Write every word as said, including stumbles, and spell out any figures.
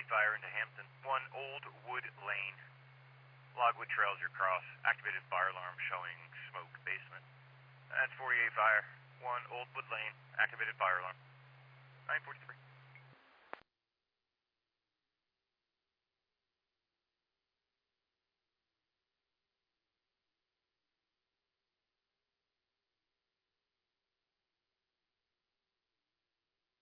forty-eight fire into Hampton. one Old Wood Lane. Logwood Trails your cross. Activated fire alarm showing smoke basement. That's forty-eight fire. one Old Wood Lane. Activated fire alarm. nine forty-three.